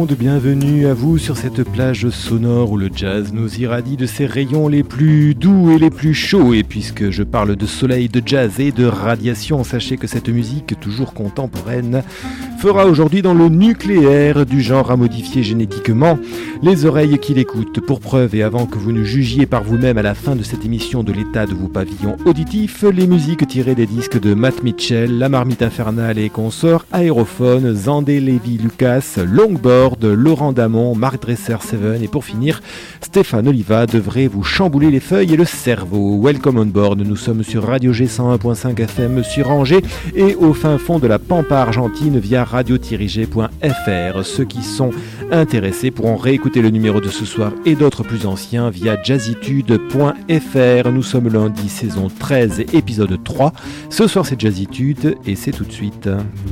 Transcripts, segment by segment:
monde, bienvenue à vous sur cette plage sonore où le jazz nous irradie de ses rayons les plus doux et les plus chauds. Et puisque je parle de soleil, de jazz et de radiation, sachez que cette musique, toujours contemporaine, fera aujourd'hui dans le nucléaire du genre à modifier génétiquement les oreilles qui l'écoutent. Pour preuve, et avant que vous ne jugiez par vous-même à la fin de cette émission de l'état de vos pavillons auditifs, les musiques tirées des disques de Matt Mitchell, La Marmite Infernale et consorts, Aérophone, Zandé Lévy Lucas, Longboard, Laurent Damon, Marc Dresser Seven et pour finir, Stéphane Oliva devrait vous chambouler les feuilles et le cerveau. Welcome on board, nous sommes sur Radio G 101.5 FM sur Angers et au fin fond de la Pampa argentine via radio-g.fr. Ceux qui sont intéressés pourront réécouter le numéro de ce soir et d'autres plus anciens via jazzitude.fr. Nous sommes lundi, saison 13, épisode 3. Ce soir c'est Jazzitude et c'est tout de suite.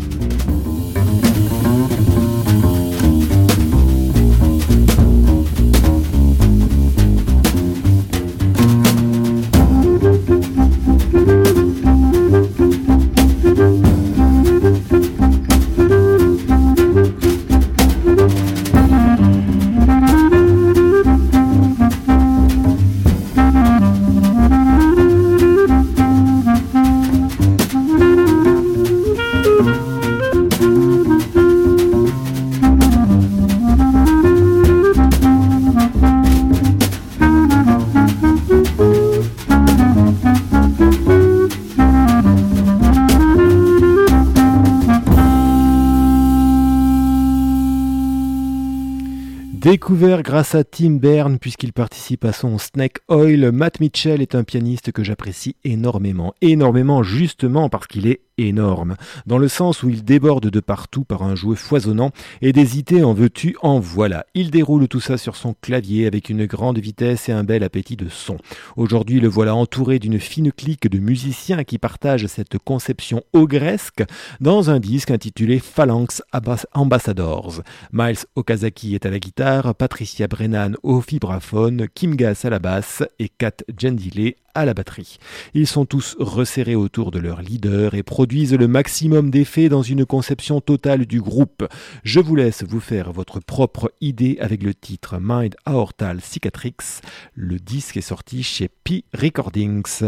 Découvert grâce à Tim Berne puisqu'il participe à son Snake Oil, Matt Mitchell est un pianiste que j'apprécie énormément justement parce qu'il est énorme, dans le sens où il déborde de partout par un jouet foisonnant et des idées en veux-tu, en voilà. Il déroule tout ça sur son clavier avec une grande vitesse et un bel appétit de son. Aujourd'hui, le voilà entouré d'une fine clique de musiciens qui partagent cette conception ogresque dans un disque intitulé Phalanx Ambassadors. Miles Okazaki est à la guitare, Patricia Brennan au vibraphone, Kim Gass à la basse et Kat Gendile à la batterie. Ils sont tous resserrés autour de leur leader et produisent le maximum d'effets dans une conception totale du groupe. Je vous laisse vous faire votre propre idée avec le titre Mind Aortal Cicatrix. Le disque est sorti chez P Recordings.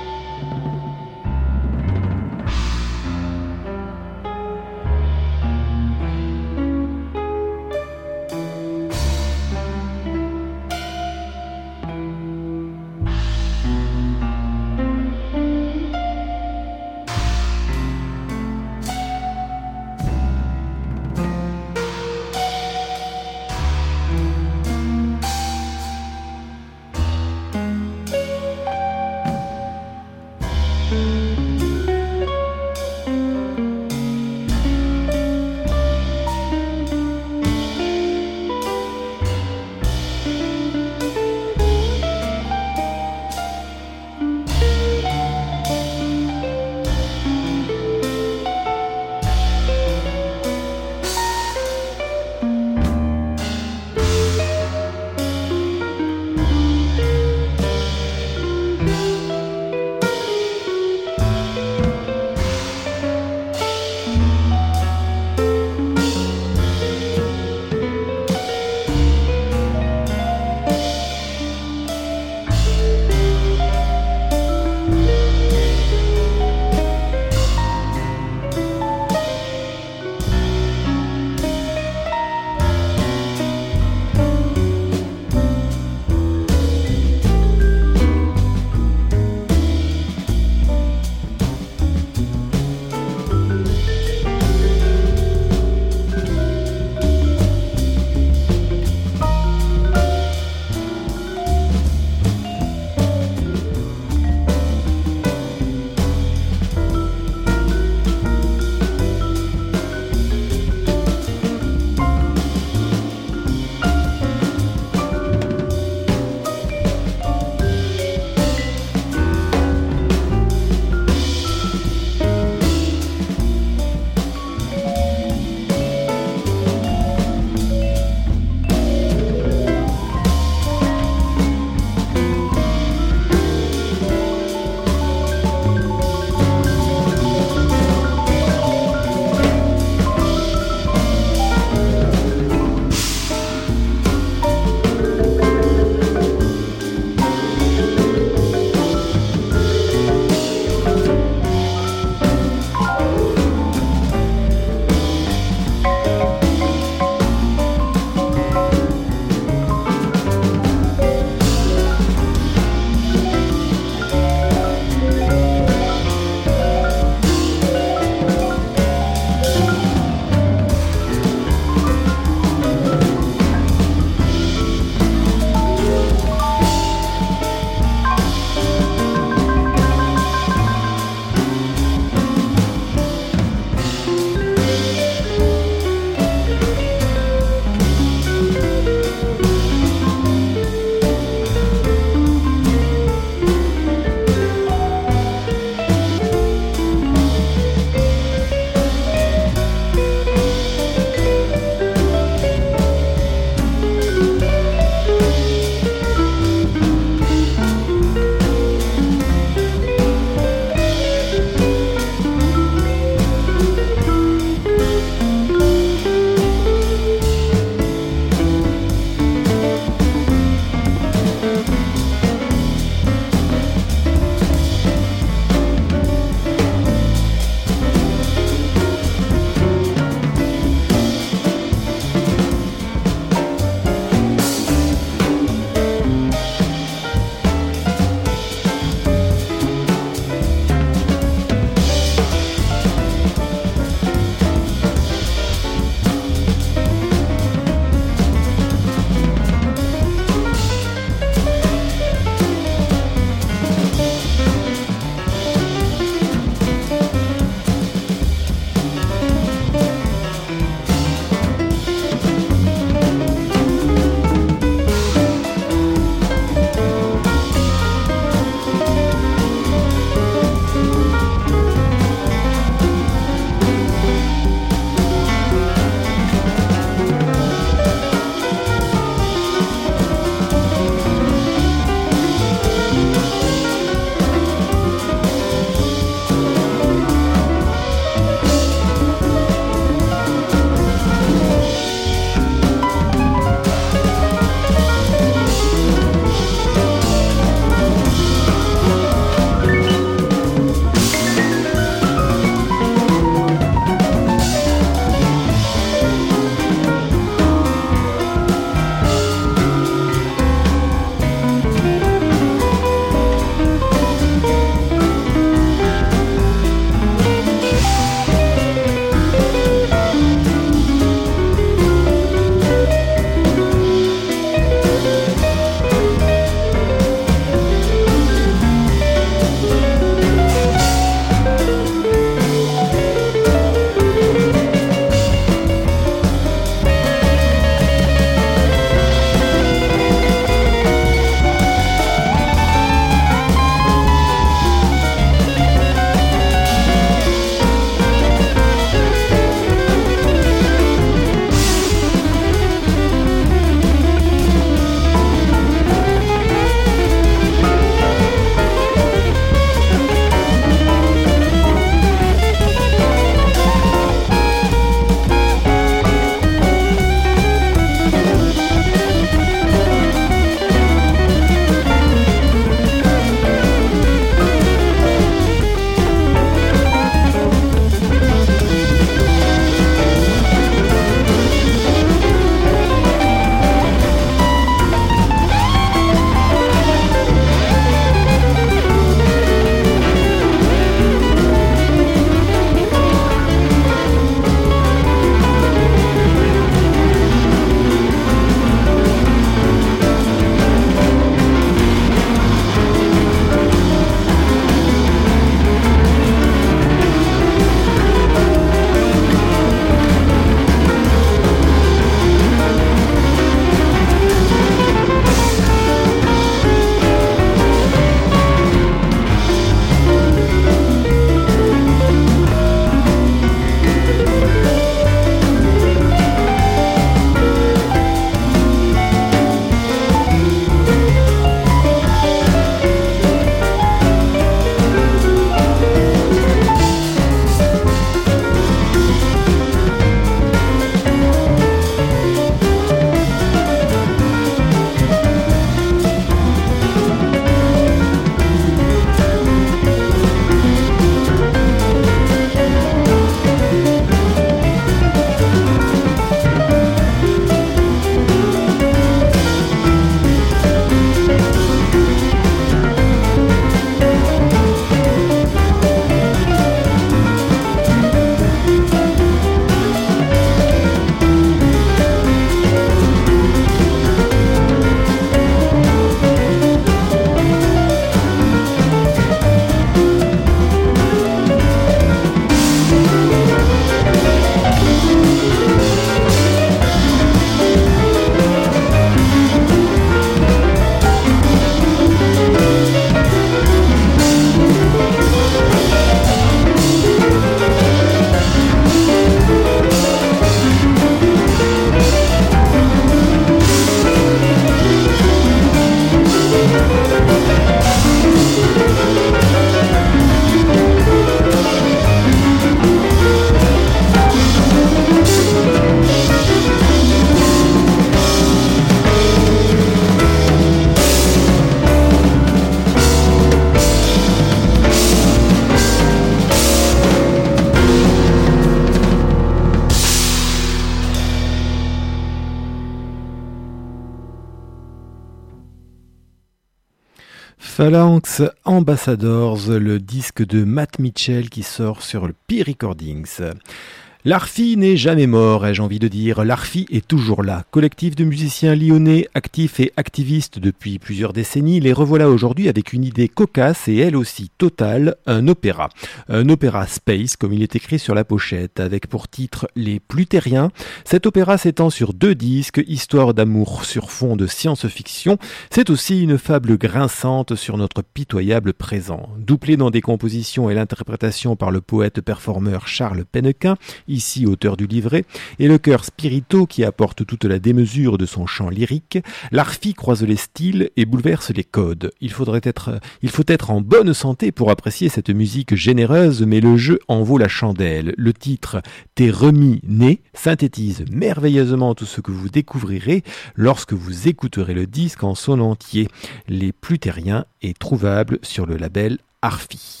Phalanx Ambassadors, le disque de Matt Mitchell qui sort sur le P Recordings. L'Arfi n'est jamais mort, ai-je envie de dire. L'Arfi est toujours là. Collectif de musiciens lyonnais, actifs et activistes depuis plusieurs décennies, les revoilà aujourd'hui avec une idée cocasse et elle aussi totale, un opéra. Un opéra space, comme il est écrit sur la pochette, avec pour titre Les Plutériens. Cet opéra s'étend sur 2 disques, histoire d'amour sur fond de science-fiction. C'est aussi une fable grinçante sur notre pitoyable présent. Doublé dans des compositions et l'interprétation par le poète-performeur Charles Pennequin, ici auteur du livret, et le chœur Spirito qui apporte toute la démesure de son chant lyrique, l'Arfi croise les styles et bouleverse les codes. Il faut être en bonne santé pour apprécier cette musique généreuse, mais le jeu en vaut la chandelle. Le titre « T'es remis né » synthétise merveilleusement tout ce que vous découvrirez lorsque vous écouterez le disque en son entier. Les Plutériens est trouvable sur le label Arfi.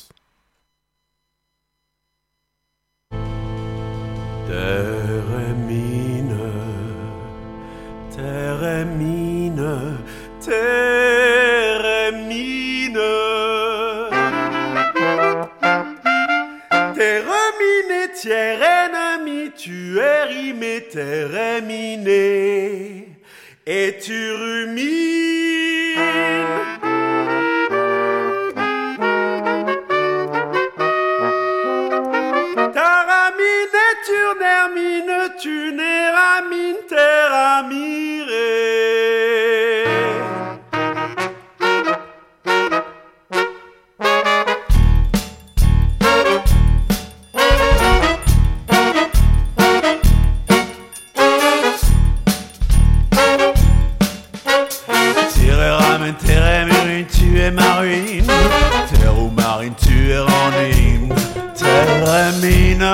Terre et mine, terre et mine, terre et mine. Terre mine, tiers ennemi, tu es rimé, terre miné, et tu rumines. Tu n'es ramine, t'es ramiré. Tire ramène, t'es ramirine, tu es marine. Terre ou marine, tu es randine, t'es ramine.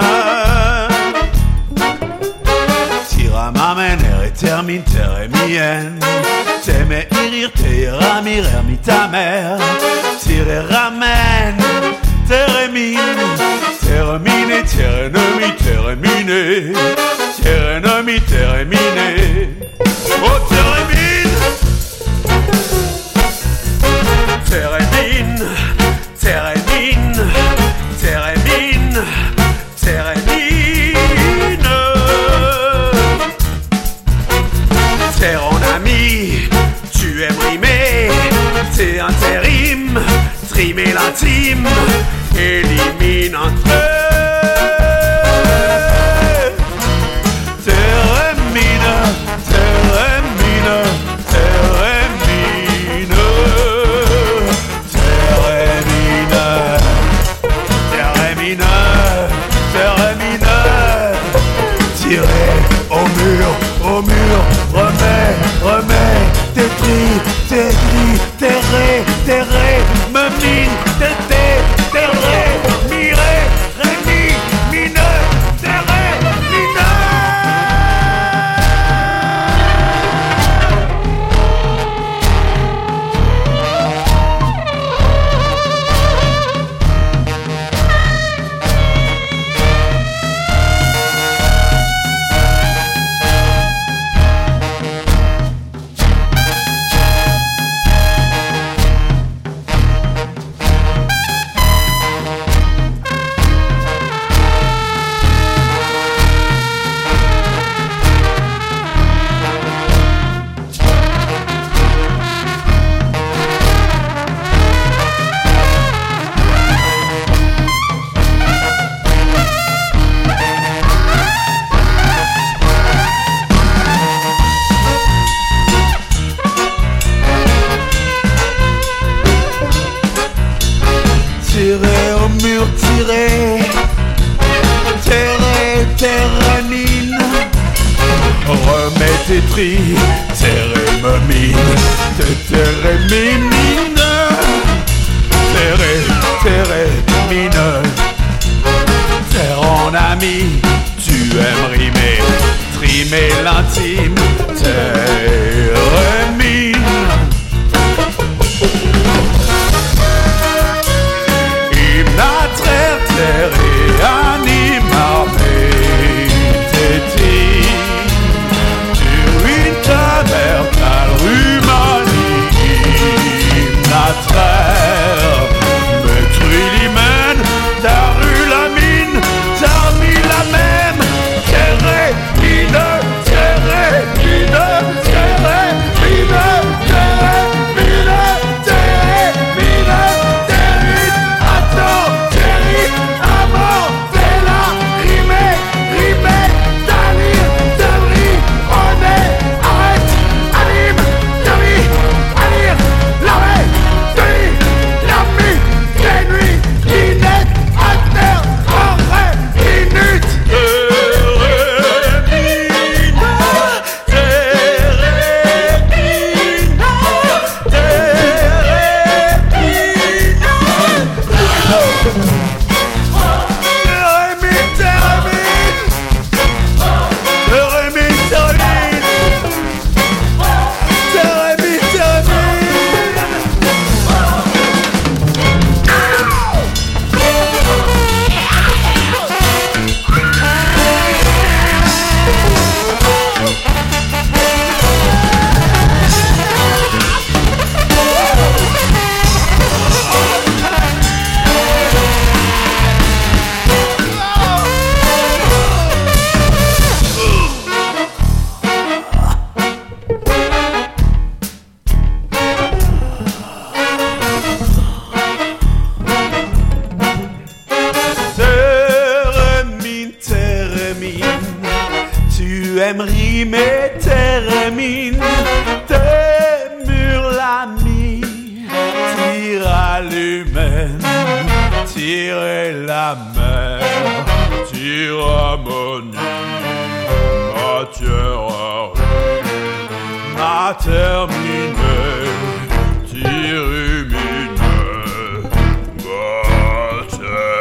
M'amène, et termine, terre mienne. T'aimais rire, t'es ramire, mi ta mère. Tire ramène, terre mine, terre miné, terre ennemi, terre miné, terre ennemi, terre miné. Oh, terre mine, terre mine, terre mine, terre mine, terre mine. T'es en ami, tu aimes rimer, t'es intérim, trimer l'intime, élimine un trait. Terre mine, terre mine, terre mine, terre mine, terre mine, terre mine. Tiré au mur, remets, terré, me mine, terré, miré, rémi, mine, terré, mine. Terre me mine, terre mine, terre mine, terre en ami, tu aimes rimer, trimer l'intime, terre mine. Hymne à terre et anime armée, tétine. Ta rue manie, la traite. tu aimes rimer tes rémines, tes murs l'ami, tire à l'humaine, tirer la mer, tire à monique, matière à rire, à terminer, tire humide, matière.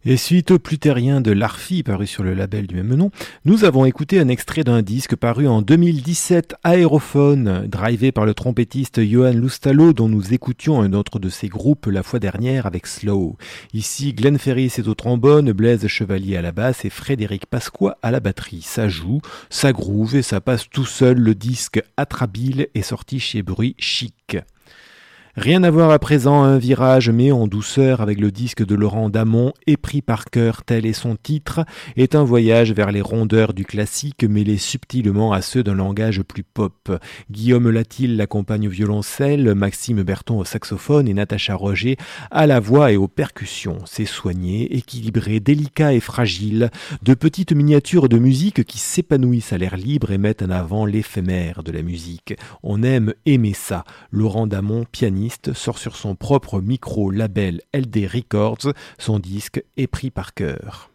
Et suite au Plus terrien de Larfy, paru sur le label du même nom, nous avons écouté un extrait d'un disque paru en 2017, Aérophone, drivé par le trompettiste Johan Loustalot, dont nous écoutions un autre de ses groupes la fois dernière avec Slow. Ici, Glenn Ferris est au trombone, Blaise Chevalier à la basse et Frédéric Pasqua à la batterie. Ça joue, ça groove et ça passe tout seul. Le disque Atrabile est sorti chez Bruit Chic. Rien à voir à présent à un virage, mais en douceur avec le disque de Laurent Damon, Épris par cœur, tel est son titre, est un voyage vers les rondeurs du classique mêlé subtilement à ceux d'un langage plus pop. Guillaume Latil l'accompagne au violoncelle, Maxime Berton au saxophone et Natacha Roger à la voix et aux percussions. C'est soigné, équilibré, délicat et fragile, de petites miniatures de musique qui s'épanouissent à l'air libre et mettent en avant l'éphémère de la musique. On aime aimer ça. Laurent Damon, pianiste, sort sur son propre micro-label LD Records, son disque Épris par cœur.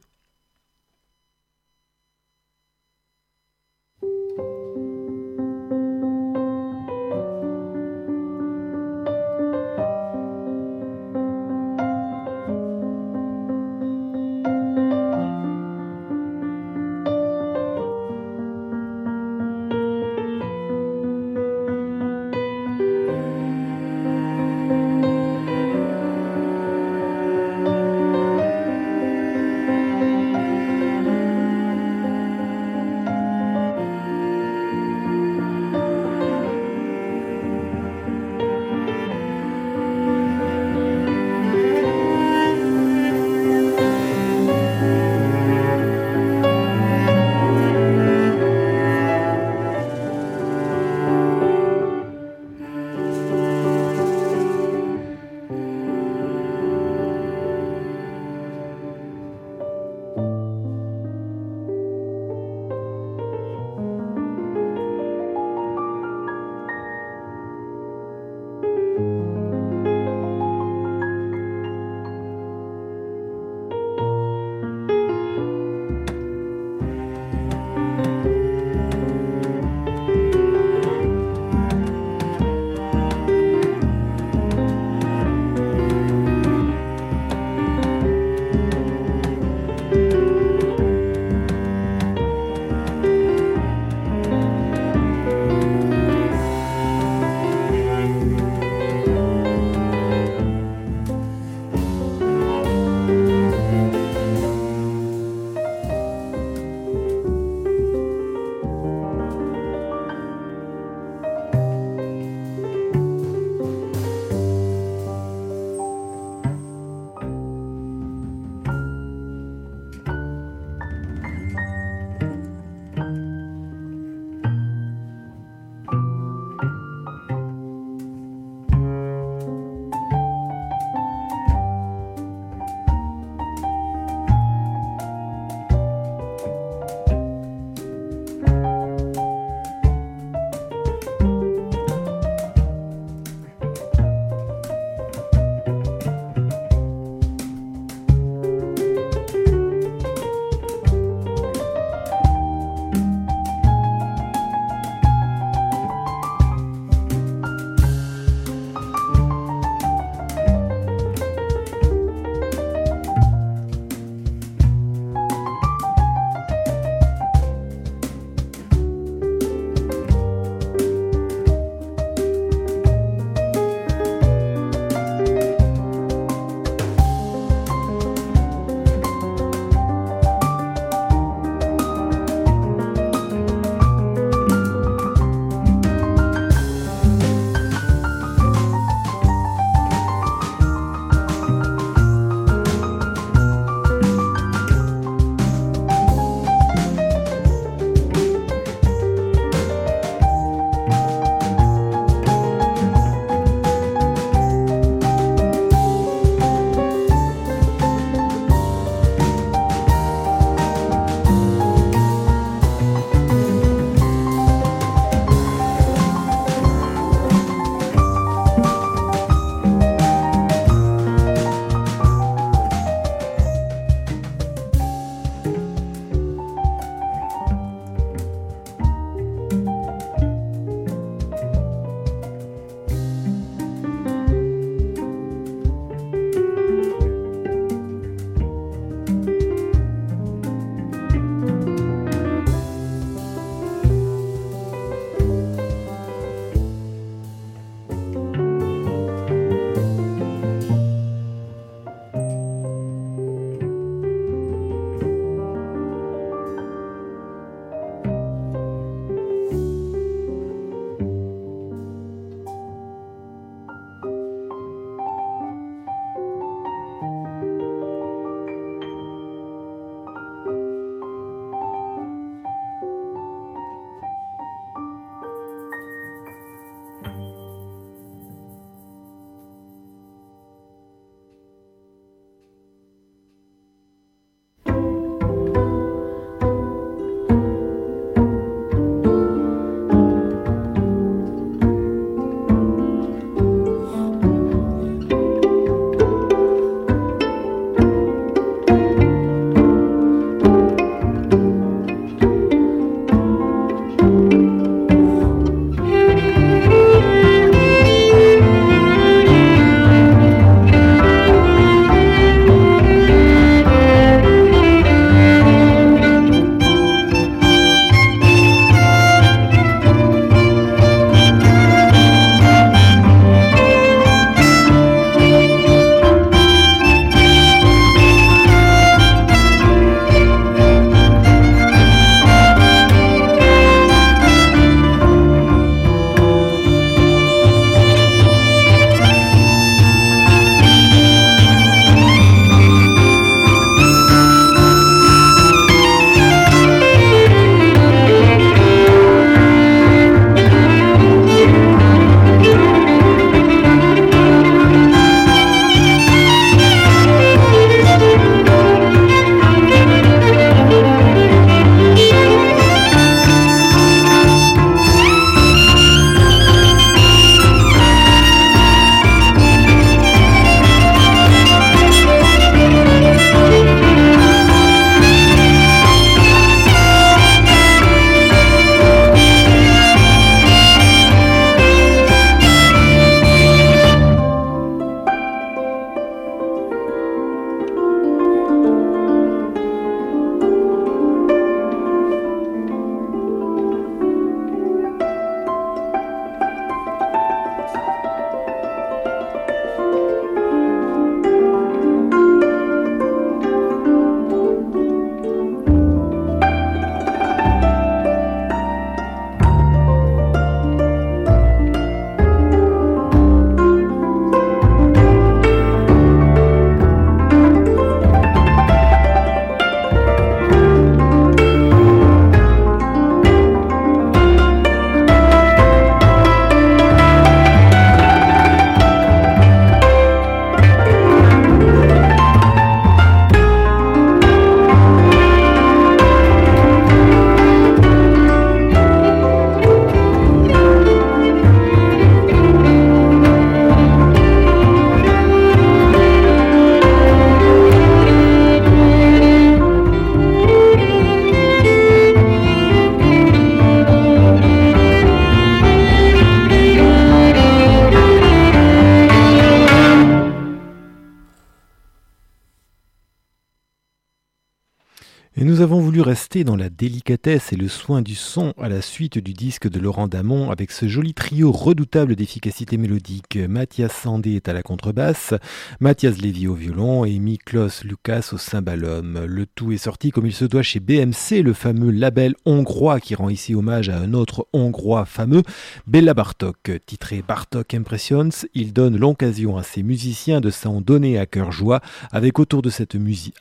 Et nous avons voulu rester dans la délicatesse et le soin du son à la suite du disque de Laurent Damon avec ce joli trio redoutable d'efficacité mélodique. Mathias Sandé est à la contrebasse, Mathias Lévy au violon et Miklos Lukas au cymbalum. Le tout est sorti comme il se doit chez BMC, le fameux label hongrois qui rend ici hommage à un autre hongrois fameux, Béla Bartók. Titré Bartók Impressions, il donne l'occasion à ses musiciens de s'en donner à cœur joie autour de cette musique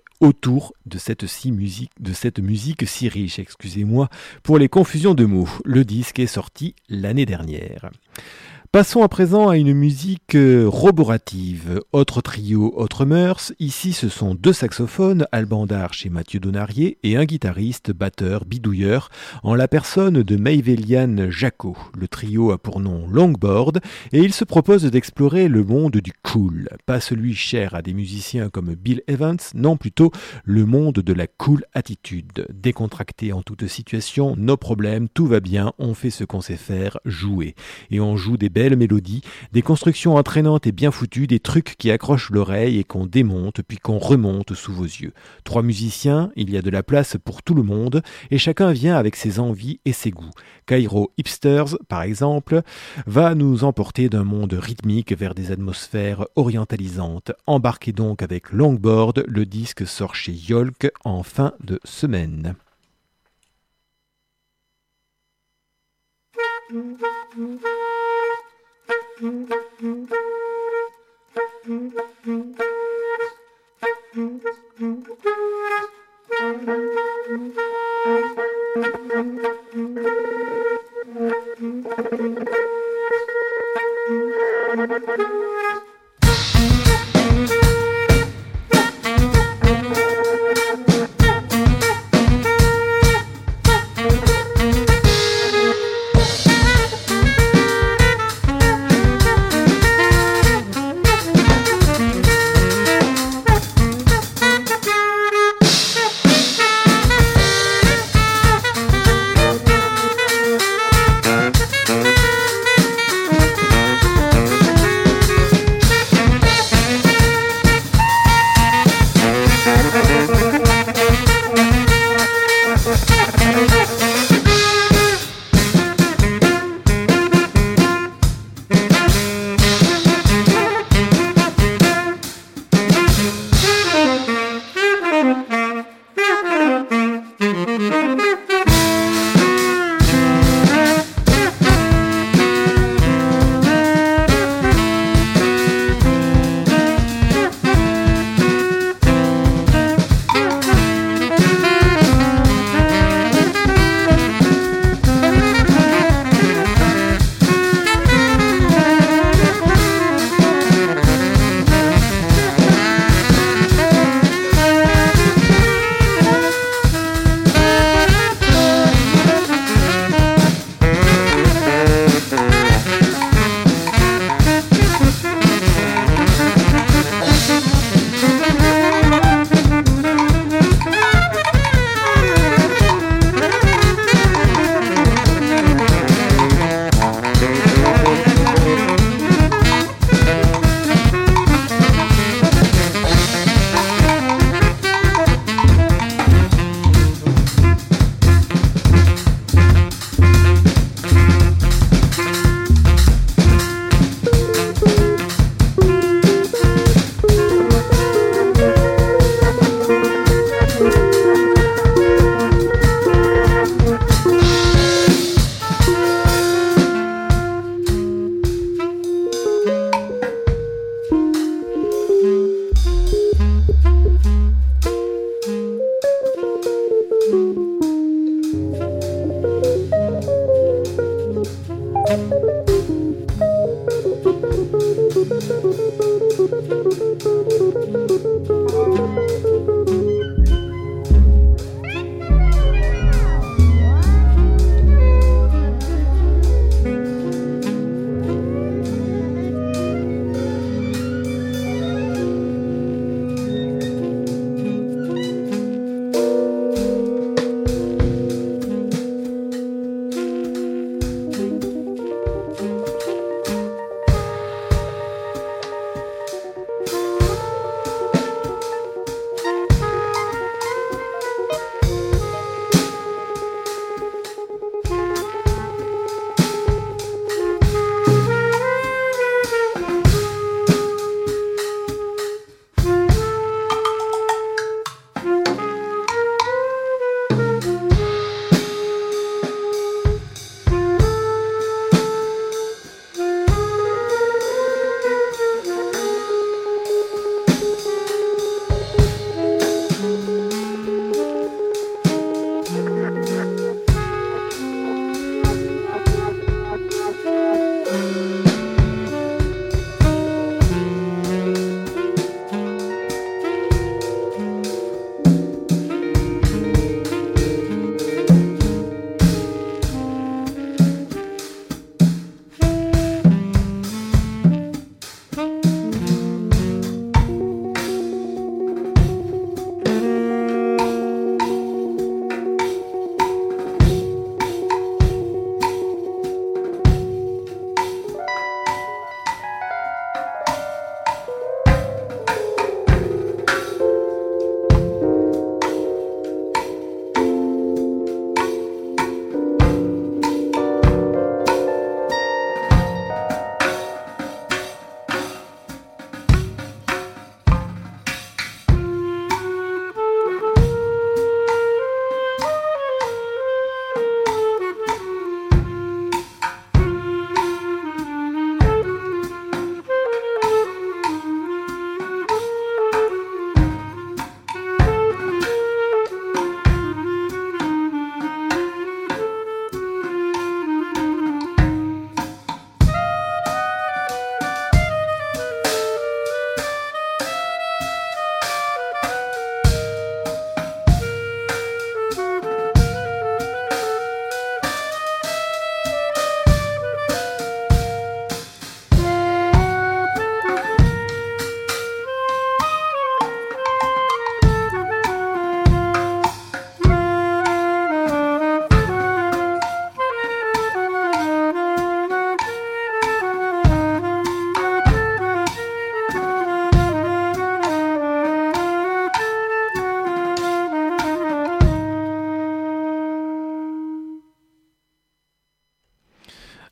si riche, pour les confusions de mots. Le disque est sorti l'année dernière. Passons à présent à une musique roborative. Autre trio, autre mœurs. Ici, ce sont 2 saxophones, Alban Darche chez Mathieu Donarié, et un guitariste, batteur, bidouilleur, en la personne de Maïvéliane Jacot. Le trio a pour nom Longboard, et il se propose d'explorer le monde du cool. Pas celui cher à des musiciens comme Bill Evans, non, plutôt le monde de la cool attitude. Décontracté en toute situation, nos problèmes, tout va bien, on fait ce qu'on sait faire, jouer. Et on joue des belles mélodies, des constructions entraînantes et bien foutues, des trucs qui accrochent l'oreille et qu'on démonte puis qu'on remonte sous vos yeux. 3 musiciens, il y a de la place pour tout le monde et chacun vient avec ses envies et ses goûts. Cairo Hipsters, par exemple, va nous emporter d'un monde rythmique vers des atmosphères orientalisantes. Embarquez donc avec Longboard, le disque sort chez Yolk en fin de semaine.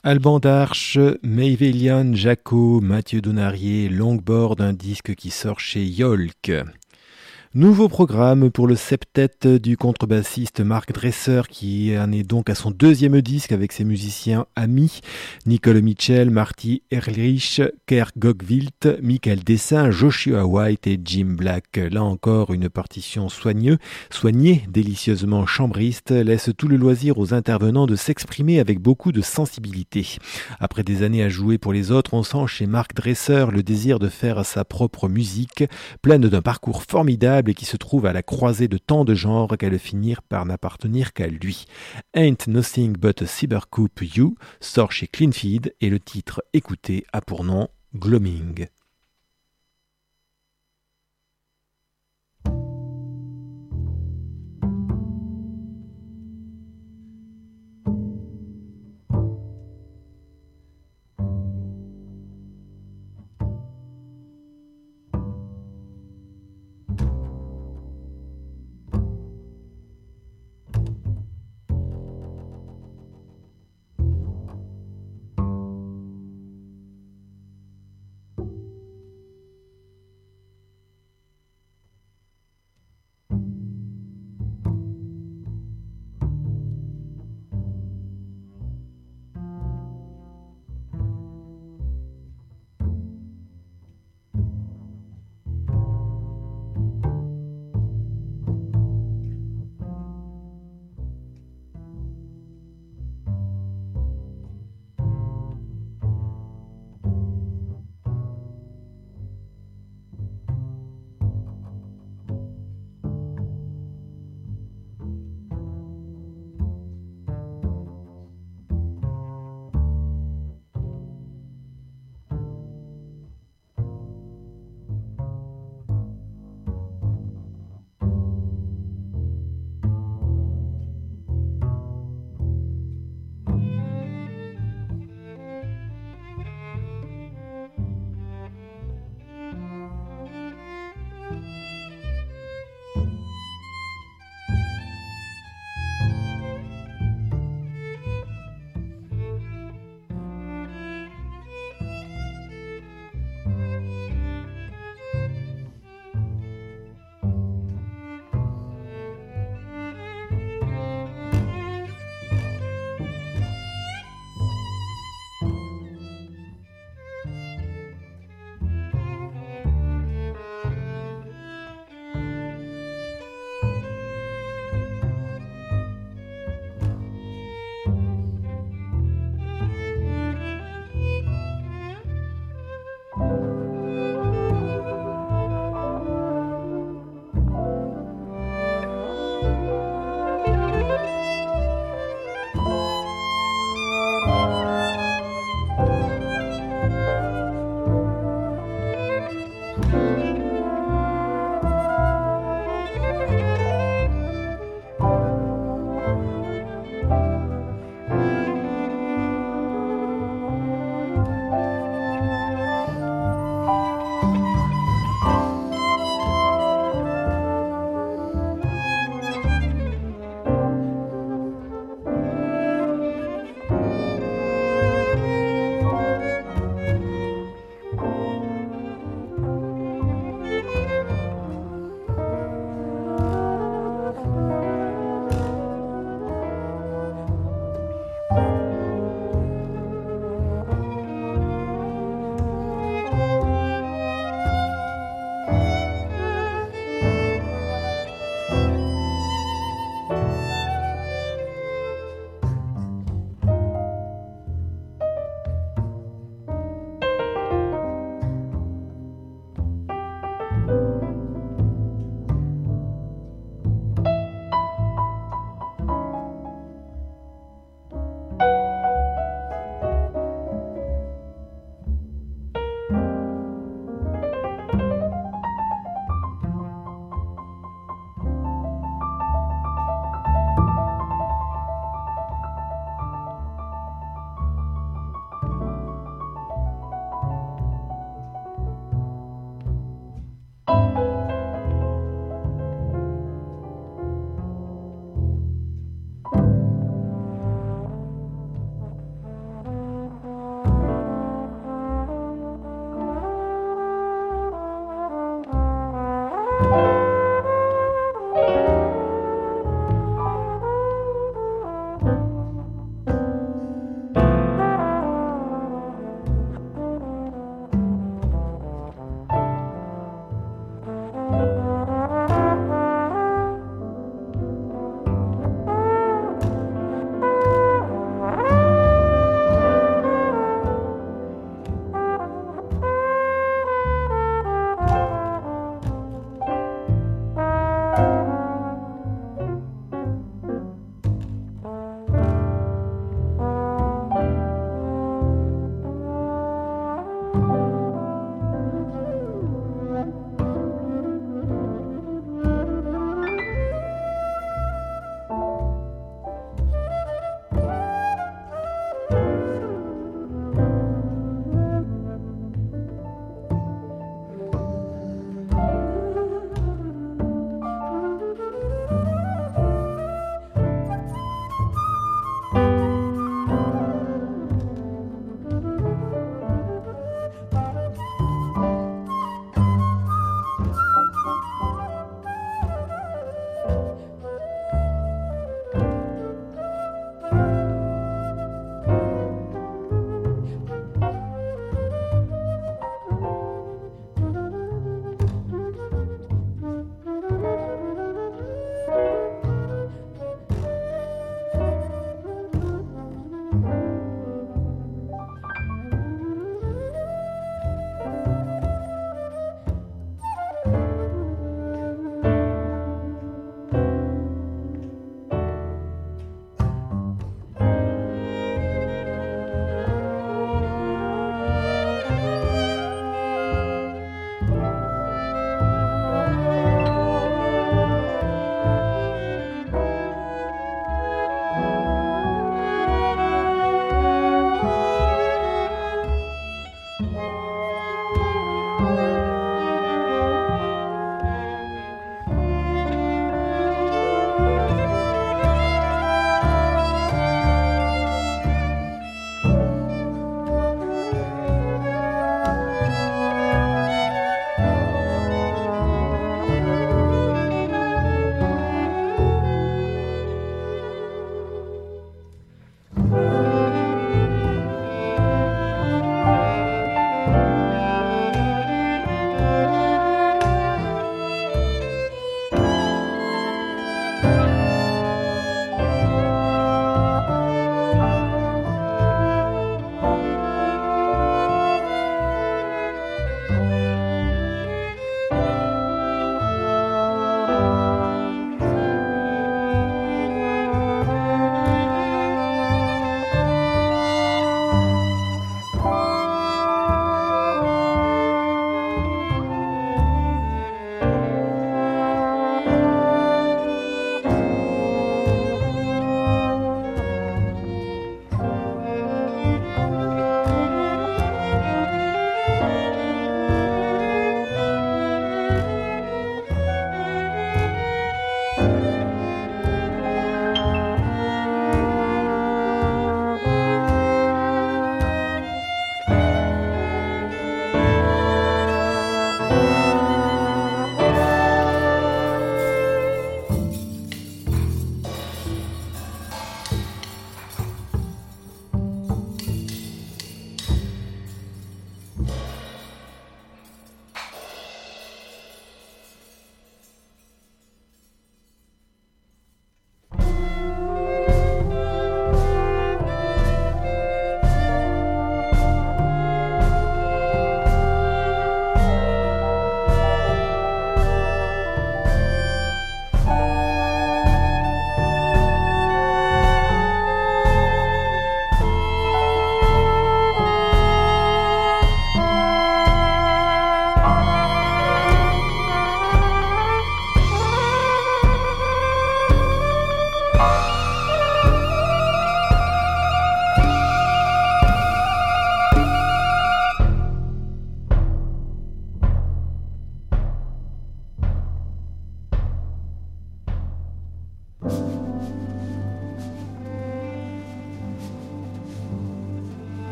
Alban Darche, Maëvélian Jacot, Mathieu Donarié, Longboard, un disque qui sort chez Yolk. Nouveau programme pour le septet du contrebassiste Marc Dresser qui en est donc à son deuxième disque avec ses musiciens amis Nicole Mitchell, Marty Ehrlich, Kerk Gogwilt, Michael Dessin, Joshua White et Jim Black. Là encore une partition soignée, délicieusement chambriste, laisse tout le loisir aux intervenants de s'exprimer avec beaucoup de sensibilité. Après des années à jouer pour les autres, on sent chez Marc Dresser le désir de faire sa propre musique, pleine d'un parcours formidable et qui se trouve à la croisée de tant de genres qu'elle finir par n'appartenir qu'à lui. Ain't Nothing But a Cybercoup You sort chez Cleanfeed et le titre écouté a pour nom Gloaming.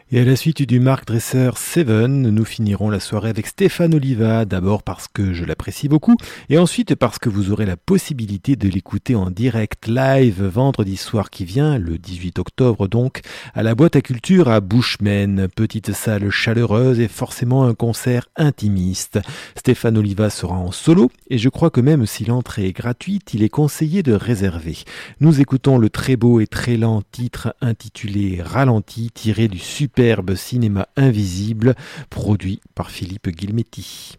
Et à la suite du Mark Dresser 7, nous finirons la soirée avec Stéphane Oliva, d'abord parce que je l'apprécie beaucoup, et ensuite parce que vous aurez la possibilité de l'écouter en direct live vendredi soir qui vient, le 18 octobre donc, à la Boîte à Culture à Bushman, petite salle chaleureuse et forcément un concert intimiste. Stéphane Oliva sera en solo, et je crois que même si l'entrée est gratuite, il est conseillé de réserver. Nous écoutons le très beau et très lent titre intitulé Ralenti, tiré du superbe Cinéma invisible, produit par Philippe Guilmetti.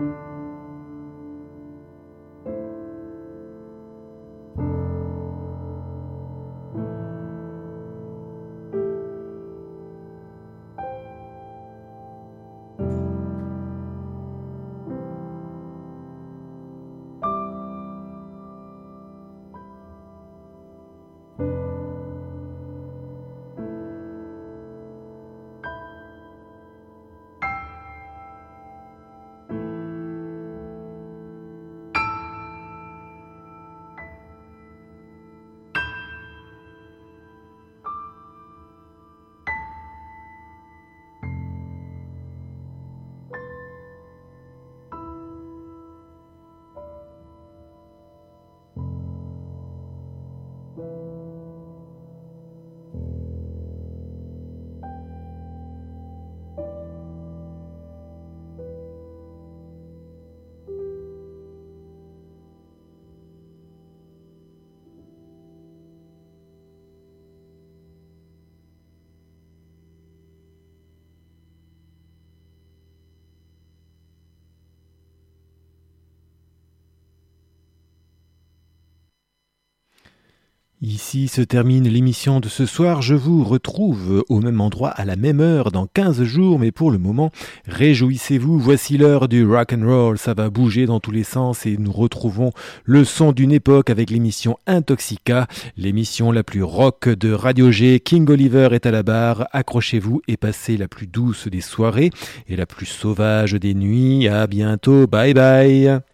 Ici se termine l'émission de ce soir. Je vous retrouve au même endroit à la même heure dans 15 jours, mais pour le moment, réjouissez-vous. Voici l'heure du rock and roll. Ça va bouger dans tous les sens et nous retrouvons le son d'une époque avec l'émission Intoxica, l'émission la plus rock de Radio G. King Oliver est à la barre. Accrochez-vous et passez la plus douce des soirées et la plus sauvage des nuits. À bientôt. Bye bye.